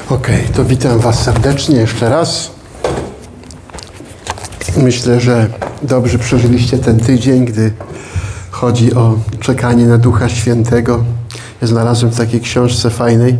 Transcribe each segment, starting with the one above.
Okej, to witam Was serdecznie jeszcze raz. Myślę, że dobrze przeżyliście ten tydzień, gdy chodzi o czekanie na Ducha Świętego. Ja znalazłem w takiej książce fajnej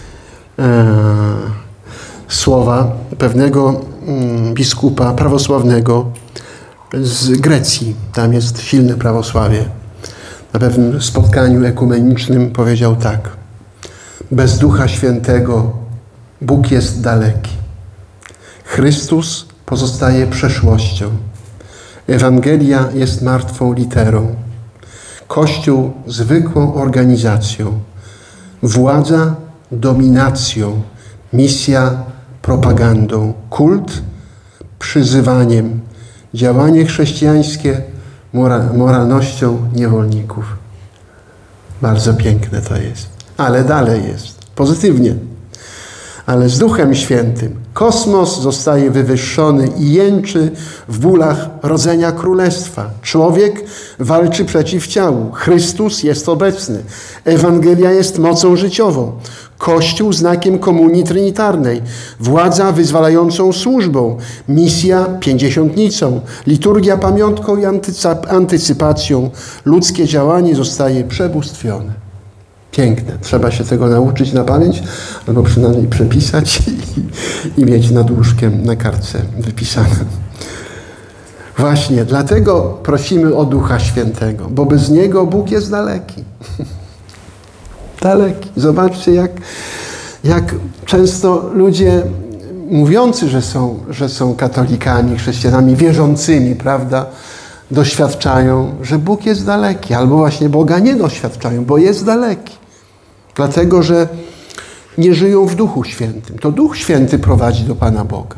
słowa pewnego biskupa prawosławnego z Grecji. Tam jest silne prawosławie. Na pewnym spotkaniu ekumenicznym powiedział tak: bez Ducha Świętego Bóg jest daleki. Chrystus pozostaje przeszłością. Ewangelia jest martwą literą. Kościół zwykłą organizacją. Władza dominacją. Misja propagandą. Kult przyzywaniem. Działanie chrześcijańskie moralnością niewolników. Bardzo piękne to jest. Ale dalej jest. Pozytywnie. Ale z Duchem Świętym kosmos zostaje wywyższony i jęczy w bólach rodzenia królestwa. Człowiek walczy przeciw ciału. Chrystus jest obecny. Ewangelia jest mocą życiową. Kościół znakiem komunii trinitarnej. Władza wyzwalającą służbą. Misja pięćdziesiątnicą. Liturgia pamiątką i antycypacją. Ludzkie działanie zostaje przebóstwione. Piękne. Trzeba się tego nauczyć na pamięć, albo przynajmniej przepisać i mieć nad łóżkiem na kartce wypisane. Właśnie, dlatego prosimy o Ducha Świętego, bo bez Niego Bóg jest daleki. Daleki. Zobaczcie, jak często ludzie mówiący, że są katolikami, chrześcijanami, wierzącymi, prawda, doświadczają, że Bóg jest daleki, albo właśnie Boga nie doświadczają, bo jest daleki. Dlatego, że nie żyją w Duchu Świętym. To Duch Święty prowadzi do Pana Boga.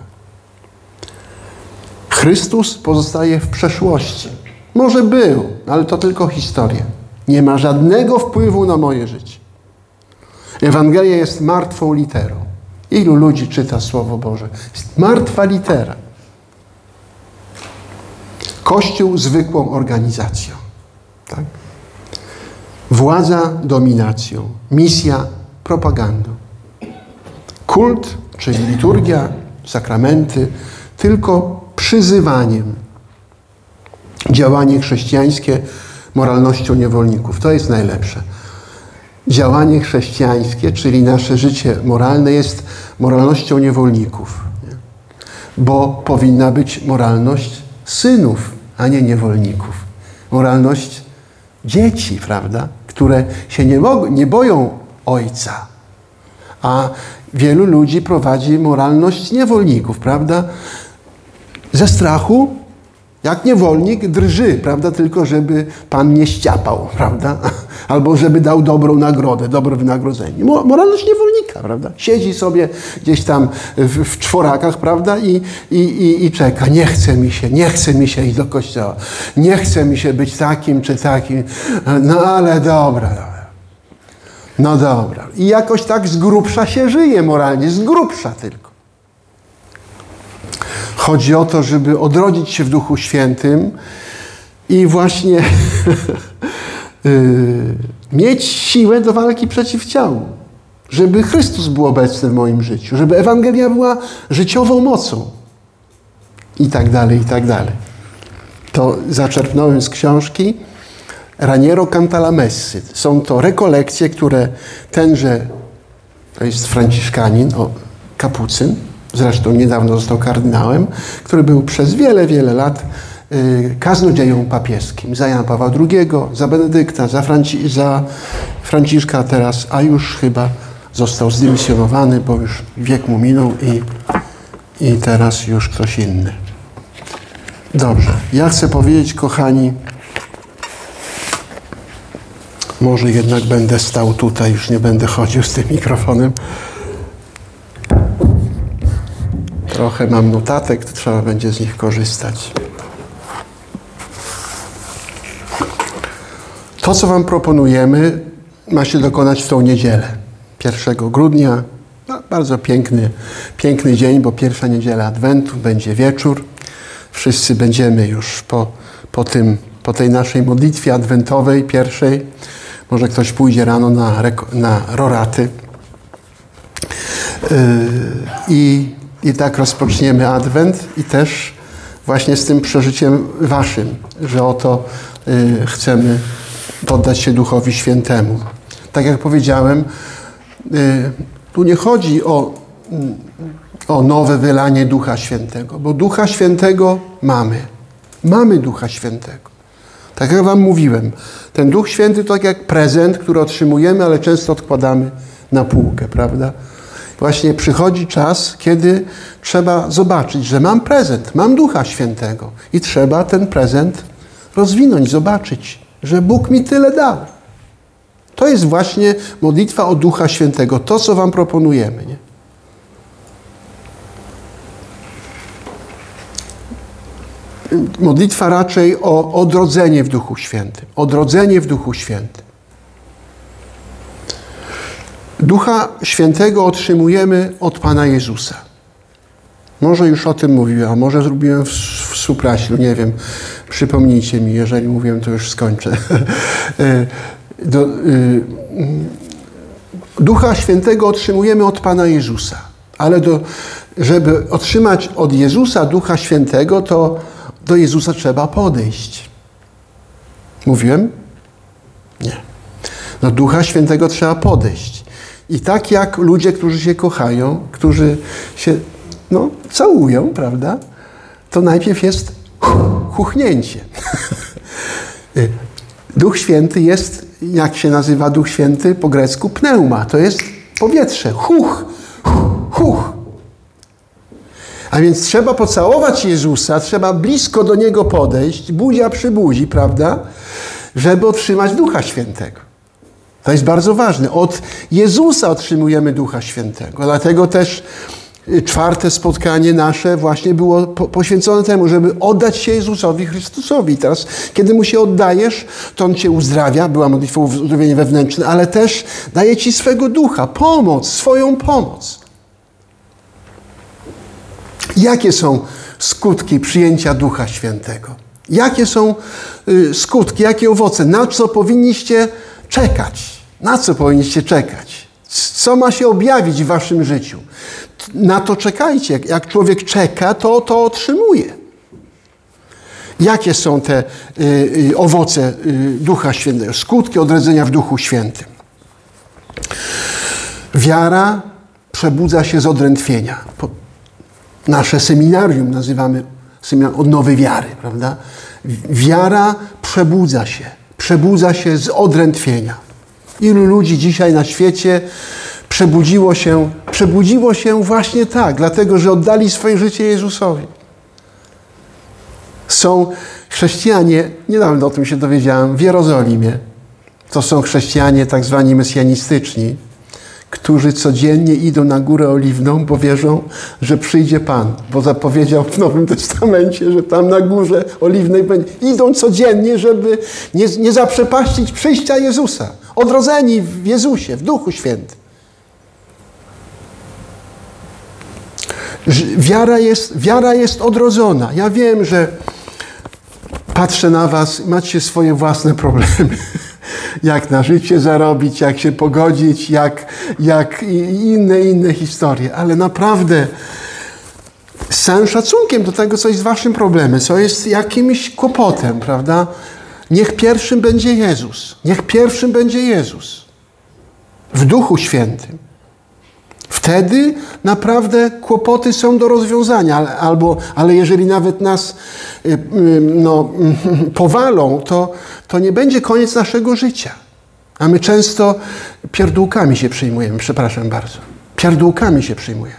Chrystus pozostaje w przeszłości. Może był, ale to tylko historia. Nie ma żadnego wpływu na moje życie. Ewangelia jest martwą literą. Ilu ludzi czyta Słowo Boże? Jest martwa litera. Kościół zwykłą organizacją. Tak? Władza dominacją. Misja propagandą. Kult, czyli liturgia, sakramenty, tylko przyzywaniem. Działanie chrześcijańskie moralnością niewolników. To jest najlepsze. Działanie chrześcijańskie, czyli nasze życie moralne, jest moralnością niewolników. Nie? Bo powinna być moralność synów, a nie niewolników. Moralność dzieci, prawda? Które się nie boją ojca. A wielu ludzi prowadzi moralność niewolników, prawda? Ze strachu, jak niewolnik, drży, prawda? Tylko żeby Pan nie ściapał, prawda? Albo żeby dał dobrą nagrodę, dobre wynagrodzenie. Moralność niewolnika, prawda? Siedzi sobie gdzieś tam w czworakach, prawda? I czeka. Nie chce mi się iść do kościoła. Nie chce mi się być takim czy takim. No ale dobra. No dobra. I jakoś tak z grubsza się żyje moralnie. Z grubsza tylko. Chodzi o to, żeby odrodzić się w Duchu Świętym i właśnie mieć siłę do walki przeciw ciału. Żeby Chrystus był obecny w moim życiu. Żeby Ewangelia była życiową mocą. I tak dalej, i tak dalej. To zaczerpnąłem z książki Raniero Cantalamessy. Są to rekolekcje, które tenże, to jest franciszkanin, kapucyn, zresztą niedawno został kardynałem, który był przez wiele, wiele lat kaznodzieją papieskim. Za Jana Pawła II, za Benedykta, za Franciszka teraz, a już chyba został zdymisjonowany, bo już wiek mu minął i teraz już ktoś inny. Dobrze. Ja chcę powiedzieć, kochani, może jednak będę stał tutaj, już nie będę chodził z tym mikrofonem. Trochę mam notatek, to trzeba będzie z nich korzystać. To, co Wam proponujemy, ma się dokonać w tą niedzielę. 1 grudnia. No, bardzo piękny dzień, bo pierwsza niedziela Adwentu, będzie wieczór. Wszyscy będziemy już po tej naszej modlitwie adwentowej, pierwszej. Może ktoś pójdzie rano na roraty. I tak rozpoczniemy Adwent i też właśnie z tym przeżyciem waszym, że oto chcemy poddać się Duchowi Świętemu. Tak jak powiedziałem, tu nie chodzi o nowe wylanie Ducha Świętego, bo Ducha Świętego mamy. Mamy Ducha Świętego. Tak jak wam mówiłem, ten Duch Święty to tak jak prezent, który otrzymujemy, ale często odkładamy na półkę, prawda? Właśnie przychodzi czas, kiedy trzeba zobaczyć, że mam prezent, mam Ducha Świętego i trzeba ten prezent rozwinąć, zobaczyć, że Bóg mi tyle dał. To jest właśnie modlitwa o Ducha Świętego, to co wam proponujemy, nie? Modlitwa raczej o odrodzenie w Duchu Świętym. Odrodzenie w Duchu Świętym. Ducha Świętego otrzymujemy od Pana Jezusa. Może już o tym mówiłem, a może zrobiłem w supraślu, nie wiem. Przypomnijcie mi, jeżeli mówiłem, to już skończę. Ducha Świętego otrzymujemy od Pana Jezusa. Ale żeby otrzymać od Jezusa Ducha Świętego, to do Jezusa trzeba podejść. Mówiłem? Nie. Do Ducha Świętego trzeba podejść. I tak jak ludzie, którzy się kochają, którzy się całują, prawda? To najpierw jest chuchnięcie. Duch Święty jest, jak się nazywa Duch Święty po grecku? Pneuma. To jest powietrze. Huch. A więc trzeba pocałować Jezusa, trzeba blisko do Niego podejść, buzia przy buzi, prawda? Żeby otrzymać Ducha Świętego. To jest bardzo ważne. Od Jezusa otrzymujemy Ducha Świętego. Dlatego też 4. spotkanie nasze właśnie było poświęcone temu, żeby oddać się Jezusowi Chrystusowi. I teraz, kiedy Mu się oddajesz, to On Cię uzdrawia, była modlitwa o uzdrowienie wewnętrzne, ale też daje Ci swego Ducha, pomoc, swoją pomoc. Jakie są skutki przyjęcia Ducha Świętego? Jakie są skutki, jakie owoce? Na co powinniście czekać? Na co powinniście czekać? Co ma się objawić w waszym życiu? Na to czekajcie. Jak człowiek czeka, to otrzymuje. Jakie są te owoce Ducha Świętego? Skutki odrodzenia w Duchu Świętym. Wiara przebudza się z odrętwienia. Nasze seminarium nazywamy seminarium odnowy wiary, prawda? Wiara przebudza się z odrętwienia. Ilu ludzi dzisiaj na świecie przebudziło się właśnie tak, dlatego że oddali swoje życie Jezusowi. Są chrześcijanie, niedawno o tym się dowiedziałem, w Jerozolimie. To są chrześcijanie tak zwani mesjanistyczni, którzy codziennie idą na Górę Oliwną, bo wierzą, że przyjdzie Pan. Bo zapowiedział w Nowym Testamencie, że tam na Górze Oliwnej będzie. Idą codziennie, żeby nie zaprzepaścić przyjścia Jezusa. Odrodzeni w Jezusie, w Duchu Świętym. Wiara jest odrodzona. Ja wiem, że patrzę na was, macie swoje własne problemy. Jak na życie zarobić, jak się pogodzić, jak inne historie. Ale naprawdę z całym szacunkiem do tego, co jest waszym problemem, co jest jakimś kłopotem, prawda? Niech pierwszym będzie Jezus. Niech pierwszym będzie Jezus. W Duchu Świętym. Wtedy naprawdę kłopoty są do rozwiązania. Ale jeżeli nawet nas powalą, to nie będzie koniec naszego życia. A my często pierdółkami się przyjmujemy. Przepraszam bardzo. Pierdółkami się przyjmujemy.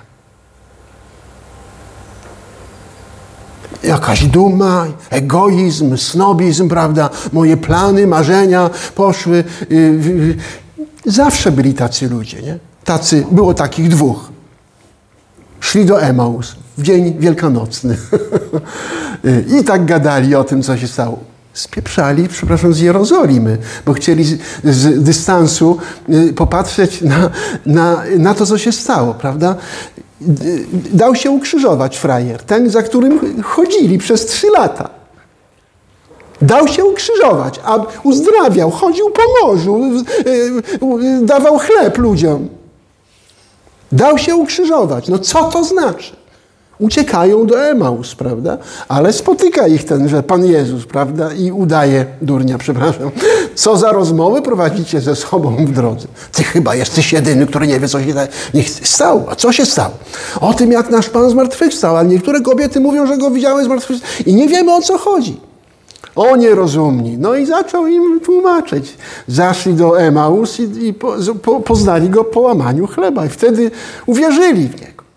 Jakaś duma, egoizm, snobizm, prawda? Moje plany, marzenia poszły. Zawsze byli tacy ludzie, nie? Było takich dwóch. Szli do Emaus w dzień wielkanocny. I tak gadali o tym, co się stało. Spieprzali, przepraszam, z Jerozolimy, bo chcieli z dystansu popatrzeć na to, co się stało, prawda? Dał się ukrzyżować frajer, ten, za którym chodzili przez 3 lata. Dał się ukrzyżować, a uzdrawiał, chodził po morzu, dawał chleb ludziom. Dał się ukrzyżować. No co to znaczy? Uciekają do Emaus, prawda? Ale spotyka ich tenże Pan Jezus, prawda? I udaje durnia, przepraszam. Co za rozmowy prowadzicie ze sobą w drodze? Ty chyba jesteś jedyny, który nie wie, co się stało. A co się stało? O tym, jak nasz Pan zmartwychwstał. Ale niektóre kobiety mówią, że Go widziały zmartwychwstał. I nie wiemy, o co chodzi. O nierozumni. No i zaczął im tłumaczyć. Zaszli do Emaus i poznali Go po łamaniu chleba. I wtedy uwierzyli w Niego.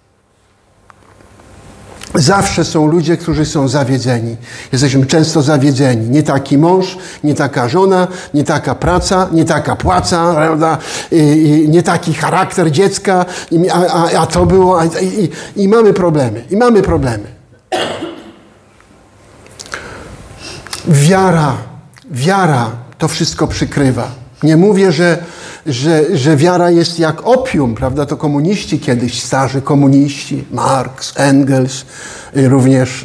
Zawsze są ludzie, którzy są zawiedzeni. Jesteśmy często zawiedzeni. Nie taki mąż, nie taka żona, nie taka praca, nie taka płaca, prawda? Nie taki charakter dziecka, a to było... I mamy problemy. I mamy problemy. Wiara to wszystko przykrywa. Nie mówię, że wiara jest jak opium, prawda? To komuniści kiedyś, starzy komuniści, Marx, Engels, również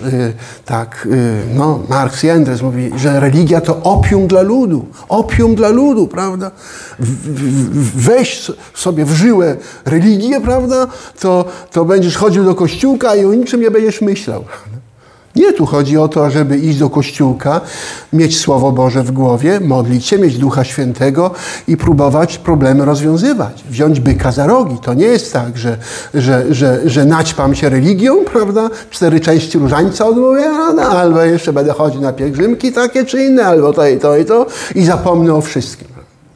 Marx i Engels mówi, że religia to opium dla ludu, prawda? Weź sobie w żyłę religię, prawda? To będziesz chodził do kościółka i o niczym nie będziesz myślał. Nie, tu chodzi o to, żeby iść do kościółka, mieć Słowo Boże w głowie, modlić się, mieć Ducha Świętego i próbować problemy rozwiązywać. Wziąć byka za rogi. To nie jest tak, że naćpam się religią, prawda? 4 części różańca odmówię, albo jeszcze będę chodził na pielgrzymki takie czy inne, albo to i to i zapomnę o wszystkim.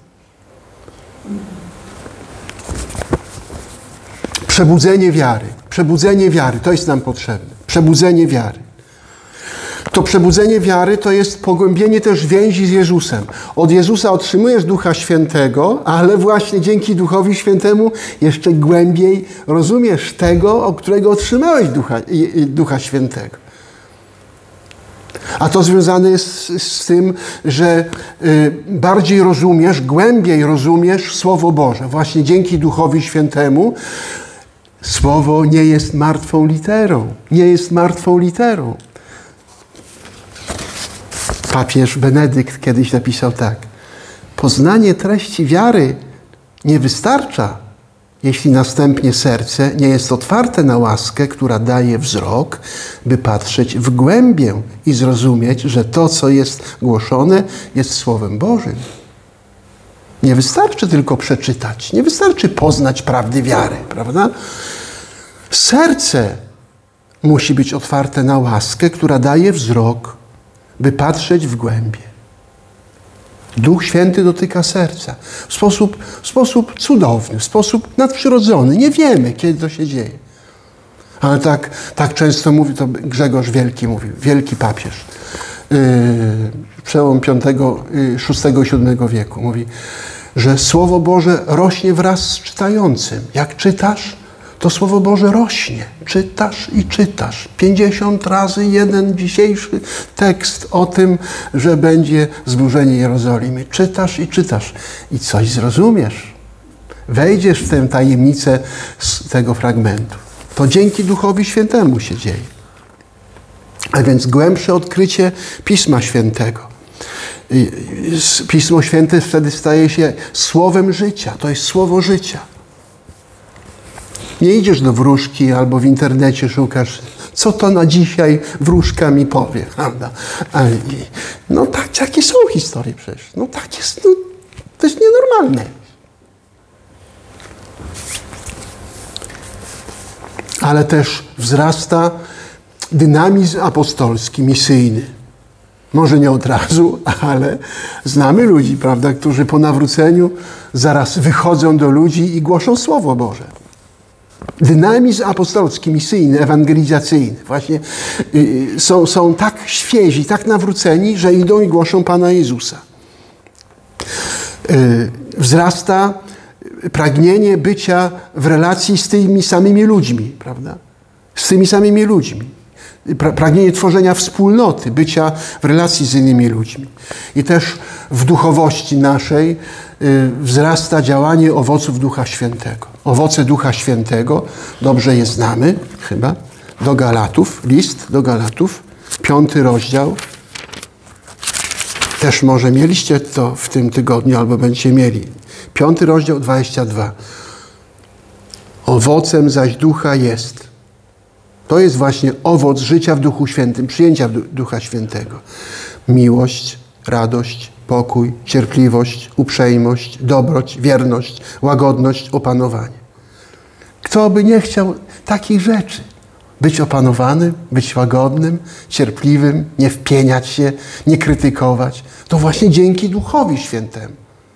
Przebudzenie wiary, to jest nam potrzebne. Przebudzenie wiary. To przebudzenie wiary to jest pogłębienie też więzi z Jezusem. Od Jezusa otrzymujesz Ducha Świętego, ale właśnie dzięki Duchowi Świętemu jeszcze głębiej rozumiesz tego, od którego otrzymałeś Ducha Świętego. A to związane jest z tym, że bardziej rozumiesz, głębiej rozumiesz Słowo Boże. Właśnie dzięki Duchowi Świętemu Słowo nie jest martwą literą. Nie jest martwą literą. Papież Benedykt kiedyś napisał tak. Poznanie treści wiary nie wystarcza, jeśli następnie serce nie jest otwarte na łaskę, która daje wzrok, by patrzeć w głębię i zrozumieć, że to, co jest głoszone, jest Słowem Bożym. Nie wystarczy tylko przeczytać, nie wystarczy poznać prawdy wiary, prawda? Serce musi być otwarte na łaskę, która daje wzrok, by patrzeć w głębie. Duch Święty dotyka serca w sposób cudowny, w sposób nadprzyrodzony. Nie wiemy, kiedy to się dzieje. Ale tak często mówi, to Grzegorz Wielki mówił, wielki papież, przełom VI i VII wieku, mówi, że Słowo Boże rośnie wraz z czytającym. Jak czytasz, to Słowo Boże rośnie. Czytasz i czytasz. 50 razy jeden dzisiejszy tekst o tym, że będzie zburzenie Jerozolimy. Czytasz i czytasz. I coś zrozumiesz. Wejdziesz w tę tajemnicę z tego fragmentu. To dzięki Duchowi Świętemu się dzieje. A więc głębsze odkrycie Pisma Świętego. Pismo Święte wtedy staje się słowem życia. To jest słowo życia. Nie idziesz do wróżki albo w internecie szukasz, co to na dzisiaj wróżka mi powie, prawda? No tak, takie są historie przecież. No tak jest, no, to jest nienormalne. Ale też wzrasta dynamizm apostolski, misyjny. Może nie od razu, ale znamy ludzi, prawda, którzy po nawróceniu zaraz wychodzą do ludzi i głoszą Słowo Boże. Dynamizm apostolski, misyjny, ewangelizacyjny. Właśnie są tak świezi, tak nawróceni, że idą i głoszą Pana Jezusa. Wzrasta pragnienie bycia w relacji z tymi samymi ludźmi, prawda? Z tymi samymi ludźmi. Pragnienie tworzenia wspólnoty, bycia w relacji z innymi ludźmi. I też w duchowości naszej wzrasta działanie owoców Ducha Świętego. Owoce Ducha Świętego, dobrze je znamy chyba, do Galatów, list do Galatów, 5 rozdział. Też może mieliście to w tym tygodniu, albo będziecie mieli. 5 rozdział, 22. Owocem zaś ducha jest. To jest właśnie owoc życia w Duchu Świętym, przyjęcia Ducha Świętego. Miłość, radość, pokój, cierpliwość, uprzejmość, dobroć, wierność, łagodność, opanowanie. Kto by nie chciał takich rzeczy? Być opanowanym, być łagodnym, cierpliwym, nie wpieniać się, nie krytykować. To właśnie dzięki Duchowi Świętemu.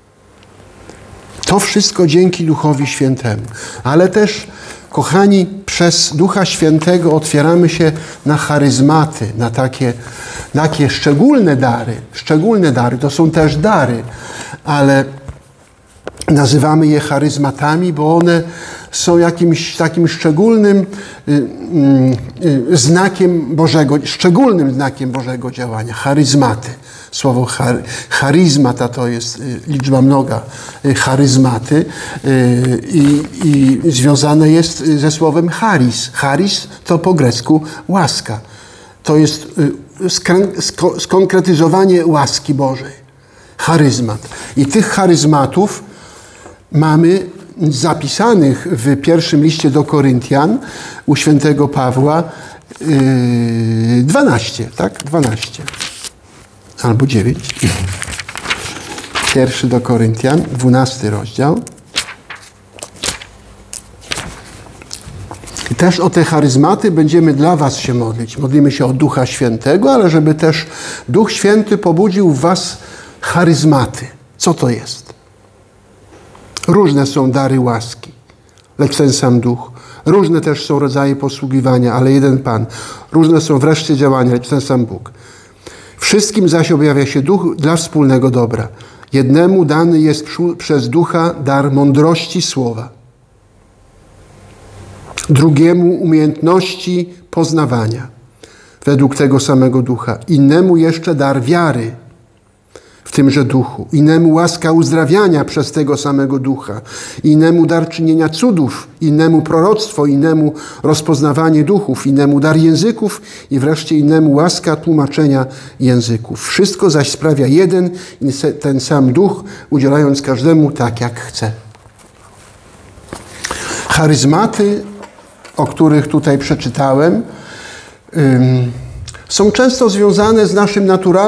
To wszystko dzięki Duchowi Świętemu. Ale też, kochani, przez Ducha Świętego otwieramy się na charyzmaty, na takie szczególne dary. Szczególne dary, to są też dary, ale nazywamy je charyzmatami, bo one są jakimś takim szczególnym szczególnym znakiem Bożego działania. Charyzmaty. Słowo charyzmata to jest liczba mnoga, charyzmaty i związane jest ze słowem charis. Charis to po grecku łaska. To jest skonkretyzowanie łaski Bożej. Charyzmat. I tych charyzmatów mamy zapisanych w pierwszym liście do Koryntian u świętego Pawła 12, tak? 12. Albo 9. Pierwszy do Koryntian, 12 rozdział. I też o te charyzmaty będziemy dla was się modlić. Modlimy się o Ducha Świętego, ale żeby też Duch Święty pobudził w was charyzmaty. Co to jest? Różne są dary łaski, lecz ten sam Duch. Różne też są rodzaje posługiwania, ale jeden Pan. Różne są wreszcie działania, lecz ten sam Bóg. Wszystkim zaś objawia się Duch dla wspólnego dobra. Jednemu dany jest przez Ducha dar mądrości słowa. Drugiemu umiejętności poznawania według tego samego Ducha. Innemu jeszcze dar wiary w tymże Duchu. Innemu łaska uzdrawiania przez tego samego Ducha. Innemu dar czynienia cudów. Innemu proroctwo. Innemu rozpoznawanie duchów. Innemu dar języków. I wreszcie innemu łaska tłumaczenia języków. Wszystko zaś sprawia jeden i ten sam Duch, udzielając każdemu tak, jak chce. Charyzmaty, o których tutaj przeczytałem, są często związane z naszym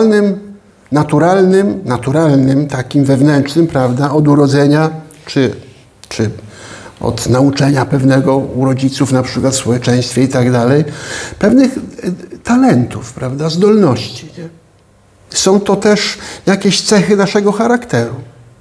naturalnym, takim wewnętrznym, prawda, od urodzenia, czy od nauczenia pewnego u rodziców, na przykład w społeczeństwie i tak dalej, pewnych talentów, prawda, zdolności. Nie? Są to też jakieś cechy naszego charakteru.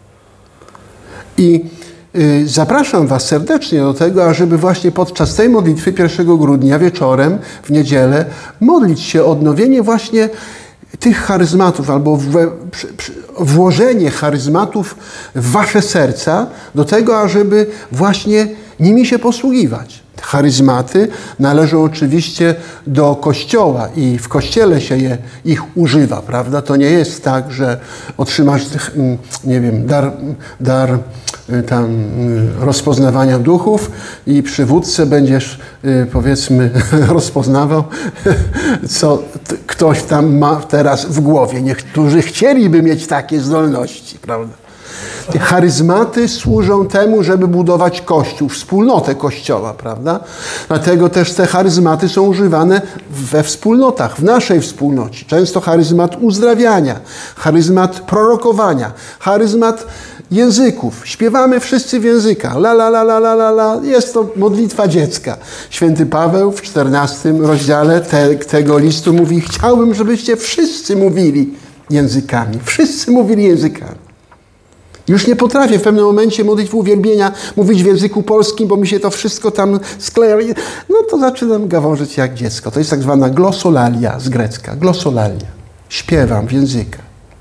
I zapraszam was serdecznie do tego, ażeby właśnie podczas tej modlitwy 1 grudnia wieczorem, w niedzielę, modlić się o odnowienie właśnie tych charyzmatów albo włożenie charyzmatów w wasze serca do tego, ażeby właśnie nimi się posługiwać. Charyzmaty należą oczywiście do Kościoła i w Kościele się ich używa, prawda? To nie jest tak, że otrzymasz, nie wiem, dar rozpoznawania duchów i przy wódce będziesz, powiedzmy, rozpoznawał, co ktoś tam ma teraz w głowie. Niektórzy chcieliby mieć takie zdolności, prawda? Te charyzmaty służą temu, żeby budować Kościół, wspólnotę Kościoła, prawda? Dlatego też te charyzmaty są używane we wspólnotach, w naszej wspólnocie. Często charyzmat uzdrawiania, charyzmat prorokowania, charyzmat języków. Śpiewamy wszyscy w językach. La, la, la, la, la, la, la. Jest to modlitwa dziecka. Święty Paweł w 14 rozdziale tego listu mówi: chciałbym, żebyście wszyscy mówili językami. Wszyscy mówili językami. Już nie potrafię w pewnym momencie modlitwy uwielbienia mówić w języku polskim, bo mi się to wszystko tam skleja. No to zaczynam gaworzyć jak dziecko. To jest tak zwana glosolalia z grecka. Glosolalia. Śpiewam w językach.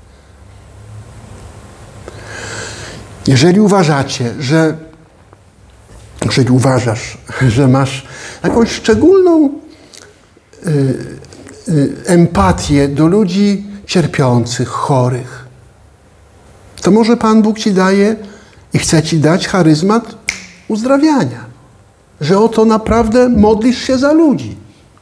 Jeżeli uważasz, że masz jakąś szczególną empatię do ludzi cierpiących, chorych, to może Pan Bóg ci daje i chce ci dać charyzmat uzdrawiania. Że oto naprawdę modlisz się za ludzi.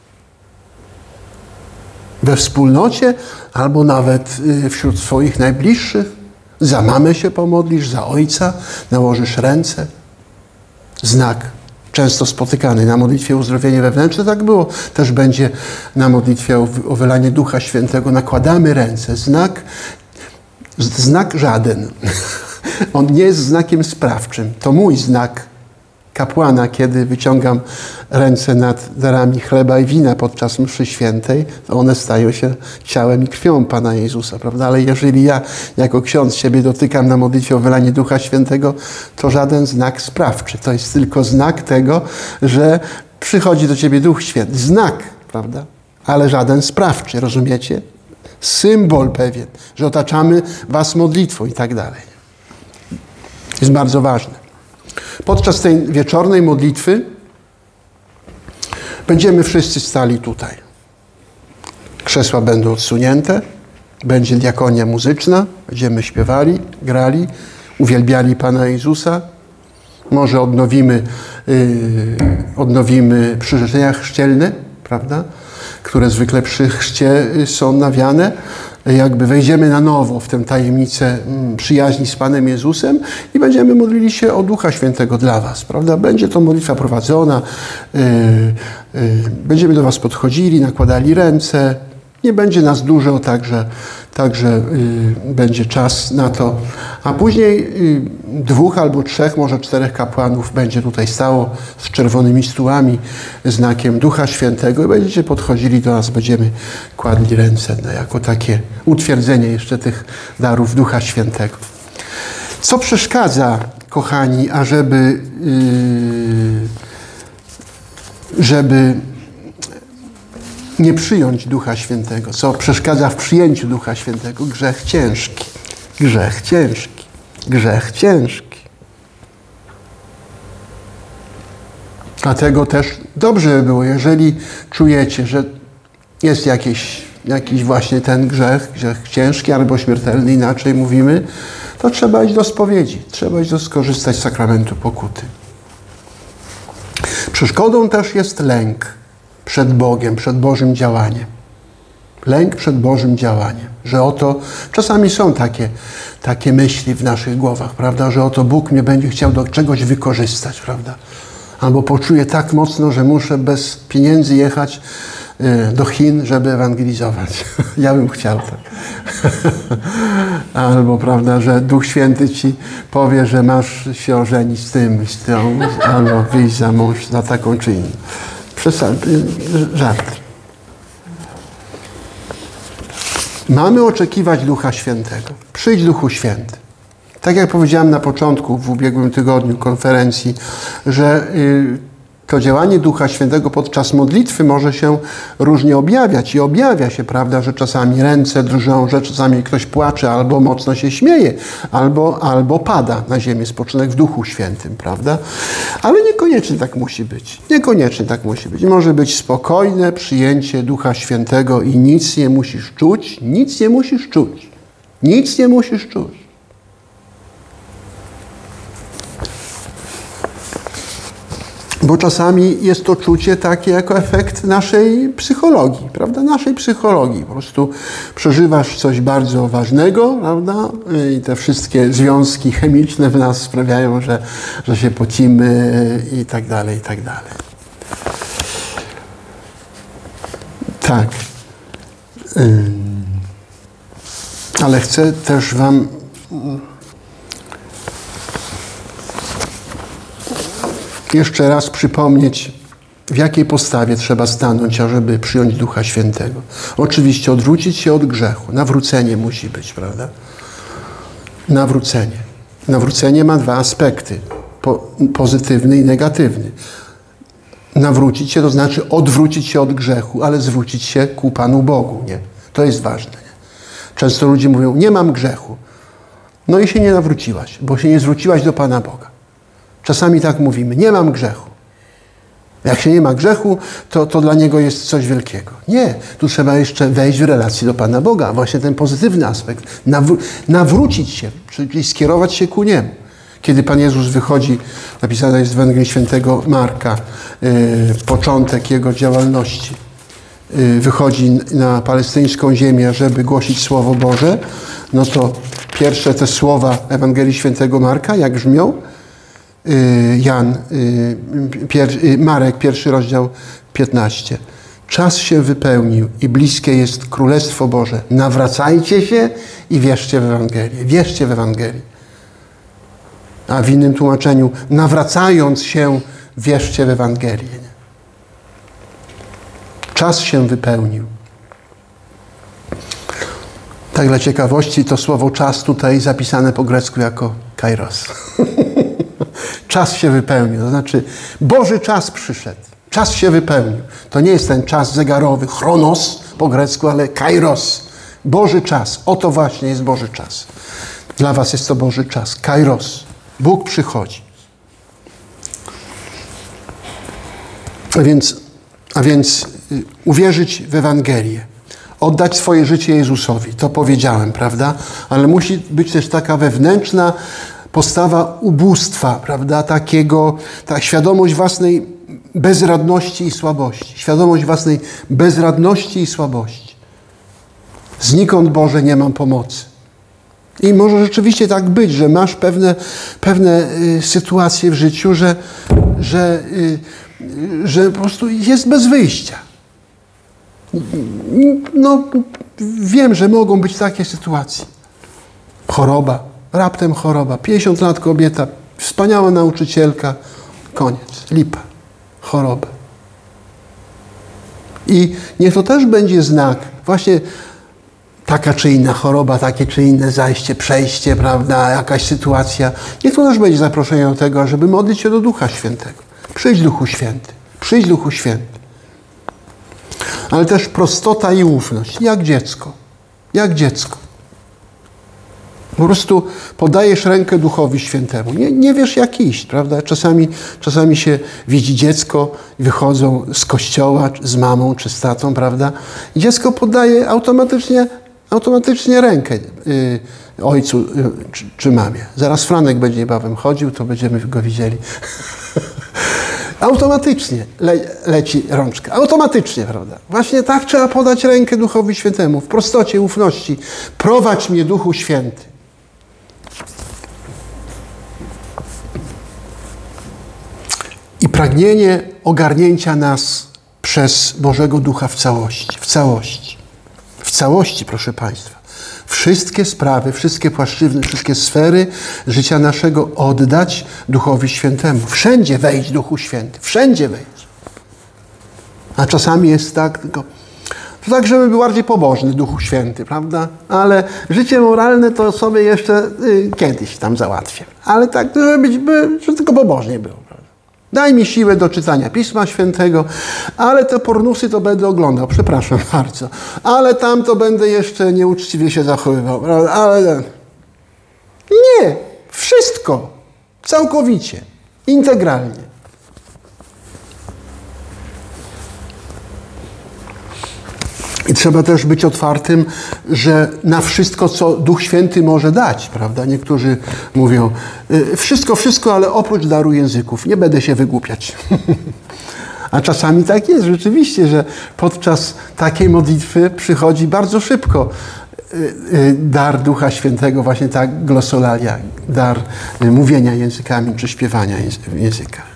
We wspólnocie albo nawet wśród swoich najbliższych. Za mamę się pomodlisz, za ojca nałożysz ręce. Znak często spotykany. Na modlitwie o uzdrowienie wewnętrzne tak było. Też będzie na modlitwie o wylanie Ducha Świętego. Nakładamy ręce. Znak żaden. On nie jest znakiem sprawczym. To mój znak kapłana, kiedy wyciągam ręce nad darami chleba i wina podczas mszy świętej, to one stają się ciałem i krwią Pana Jezusa, prawda? Ale jeżeli ja jako ksiądz siebie dotykam na modlitwie o wylanie Ducha Świętego, to żaden znak sprawczy. To jest tylko znak tego, że przychodzi do ciebie Duch Święty. Znak, prawda? Ale żaden sprawczy, rozumiecie? Symbol pewien, że otaczamy was modlitwą i tak dalej. Jest bardzo ważne. Podczas tej wieczornej modlitwy będziemy wszyscy stali tutaj. Krzesła będą odsunięte, będzie diakonia muzyczna, będziemy śpiewali, grali, uwielbiali Pana Jezusa. Może odnowimy przyrzeczenia chrzcielne, prawda? Które zwykle przy chrzcie są nawiane. Jakby wejdziemy na nowo w tę tajemnicę przyjaźni z Panem Jezusem i będziemy modlili się o Ducha Świętego dla was, prawda? Będzie to modlitwa prowadzona, będziemy do was podchodzili, nakładali ręce. Nie będzie nas dużo, także będzie czas na to. A później 2 albo 3, może 4 kapłanów będzie tutaj stało z czerwonymi stółami, znakiem Ducha Świętego i będziecie podchodzili do nas, będziemy kładli ręce jako takie utwierdzenie jeszcze tych darów Ducha Świętego. Co przeszkadza, kochani, żeby nie przyjąć Ducha Świętego? Co przeszkadza w przyjęciu Ducha Świętego? Grzech ciężki. Grzech ciężki. Grzech ciężki. Dlatego też dobrze by było, jeżeli czujecie, że jest jakiś właśnie ten grzech ciężki albo śmiertelny, inaczej mówimy, to trzeba iść do spowiedzi. Trzeba iść skorzystać z sakramentu pokuty. Przeszkodą też jest lęk przed Bogiem, przed Bożym działaniem. Lęk przed Bożym działaniem. Że oto czasami są takie myśli w naszych głowach, prawda? Że oto Bóg mnie będzie chciał do czegoś wykorzystać, prawda? Albo poczuję tak mocno, że muszę bez pieniędzy jechać do Chin, żeby ewangelizować. Ja bym chciał tak. Albo, prawda, że Duch Święty ci powie, że masz się ożenić z tym, z tą, albo wyjść za mąż za taką czy inną. Żart. Mamy oczekiwać Ducha Świętego. Przyjdź Duchu Święty. Tak jak powiedziałem na początku, w ubiegłym tygodniu konferencji, że to działanie Ducha Świętego podczas modlitwy może się różnie objawiać. I objawia się, prawda, że czasami ręce drżą, że czasami ktoś płacze, albo mocno się śmieje, albo pada na ziemię, spoczynek w Duchu Świętym, prawda? Ale niekoniecznie tak musi być. Niekoniecznie tak musi być. Może być spokojne przyjęcie Ducha Świętego i nic nie musisz czuć. Nic nie musisz czuć. Nic nie musisz czuć. Bo czasami jest to czucie takie jako efekt naszej psychologii, prawda? Naszej psychologii. Po prostu przeżywasz coś bardzo ważnego, prawda? I te wszystkie związki chemiczne w nas sprawiają, że się pocimy i tak dalej, i tak dalej. Tak. Ale chcę też wam jeszcze raz przypomnieć, w jakiej postawie trzeba stanąć, ażeby przyjąć Ducha Świętego. Oczywiście odwrócić się od grzechu. Nawrócenie musi być, prawda? Nawrócenie. Nawrócenie ma 2 aspekty. Pozytywny i negatywny. Nawrócić się to znaczy odwrócić się od grzechu, ale zwrócić się ku Panu Bogu. Nie? To jest ważne. Nie? Często ludzie mówią, nie mam grzechu. No i się nie nawróciłaś, bo się nie zwróciłaś do Pana Boga. Czasami tak mówimy, nie mam grzechu. Jak się nie ma grzechu, to dla niego jest coś wielkiego. Nie, tu trzeba jeszcze wejść w relację do Pana Boga. Właśnie ten pozytywny aspekt. Nawrócić się, czyli skierować się ku Niemu. Kiedy Pan Jezus wychodzi, napisane jest w Ewangelii Świętego Marka, początek Jego działalności, wychodzi na palestyńską ziemię, żeby głosić Słowo Boże, no to pierwsze te słowa Ewangelii Świętego Marka, jak brzmią? Marek, 1 rozdział 15. Czas się wypełnił i bliskie jest Królestwo Boże. Nawracajcie się i wierzcie w Ewangelię. Wierzcie w Ewangelię. A w innym tłumaczeniu, nawracając się, wierzcie w Ewangelię. Czas się wypełnił. Tak dla ciekawości, to słowo czas tutaj zapisane po grecku jako kairos. Czas się wypełnił, to znaczy Boży czas przyszedł. Czas się wypełnił. To nie jest ten czas zegarowy, chronos po grecku, ale kairos. Boży czas. Oto właśnie jest Boży czas. Dla was jest to Boży czas. Kairos. Bóg przychodzi. A więc uwierzyć w Ewangelię. Oddać swoje życie Jezusowi. To powiedziałem, prawda? Ale musi być też taka wewnętrzna postawa ubóstwa, prawda? Ta świadomość własnej bezradności i słabości. Świadomość własnej bezradności i słabości. Znikąd, Boże, nie mam pomocy. I może rzeczywiście tak być, że masz pewne sytuacje w życiu, że po prostu jest bez wyjścia. No, wiem, że mogą być takie sytuacje. Choroba, raptem choroba, 50 lat kobieta, wspaniała nauczycielka, koniec, lipa, choroba. I niech to też będzie znak, właśnie taka czy inna choroba, takie czy inne zajście, przejście, prawda, jakaś sytuacja. Niech to też będzie zaproszenie do tego, żeby modlić się do Ducha Świętego. Przyjdź Duchu Święty, przyjdź Duchu Święty. Ale też prostota i ufność, jak dziecko, jak dziecko. Po prostu podajesz rękę Duchowi Świętemu. Nie wiesz, jak iść, prawda? Czasami się widzi dziecko, wychodzą z kościoła z mamą czy z tatą, prawda? I dziecko podaje automatycznie rękę ojcu czy mamie. Zaraz Franek będzie niebawem chodził, to będziemy go widzieli. Automatycznie leci rączka. Automatycznie, prawda? Właśnie tak trzeba podać rękę Duchowi Świętemu. W prostocie, ufności. Prowadź mnie, Duchu Święty. I pragnienie ogarnięcia nas przez Bożego Ducha w całości. W całości. W całości, proszę Państwa. Wszystkie sprawy, wszystkie płaszczyzny, wszystkie sfery życia naszego oddać Duchowi Świętemu. Wszędzie wejdź, Duchu Święty. Wszędzie wejdź. A czasami jest tak, tylko to tak, żeby był bardziej pobożny Duchu Święty, prawda? Ale życie moralne to sobie jeszcze kiedyś tam załatwię. Ale tak, żeby tylko pobożnie było. Prawda? Daj mi siłę do czytania Pisma Świętego, ale te pornusy to będę oglądał, przepraszam bardzo. Ale tam to będę jeszcze nieuczciwie się zachowywał, prawda? Ale nie, wszystko, całkowicie, integralnie. I trzeba też być otwartym, że na wszystko, co Duch Święty może dać, prawda? Niektórzy mówią, wszystko, ale oprócz daru języków. Nie będę się wygłupiać. A czasami tak jest rzeczywiście, że podczas takiej modlitwy przychodzi bardzo szybko dar Ducha Świętego, właśnie ta glosolalia, dar mówienia językami czy śpiewania w językach.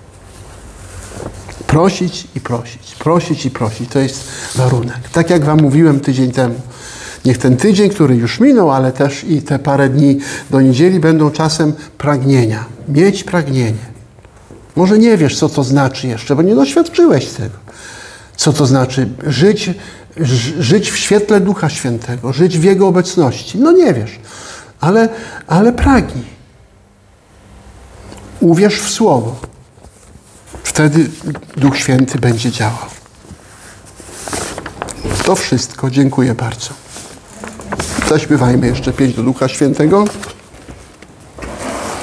Prosić i prosić, prosić i prosić. To jest warunek. Tak jak wam mówiłem tydzień temu. Niech ten tydzień, który już minął, ale też i te parę dni do niedzieli będą czasem pragnienia. Mieć pragnienie. Może nie wiesz, co to znaczy jeszcze, bo nie doświadczyłeś tego. Co to znaczy żyć w świetle Ducha Świętego, żyć w Jego obecności. No nie wiesz, ale pragnij. Uwierz w Słowo. Wtedy Duch Święty będzie działał. To wszystko. Dziękuję bardzo. Zaśpiewajmy jeszcze pieśń do Ducha Świętego.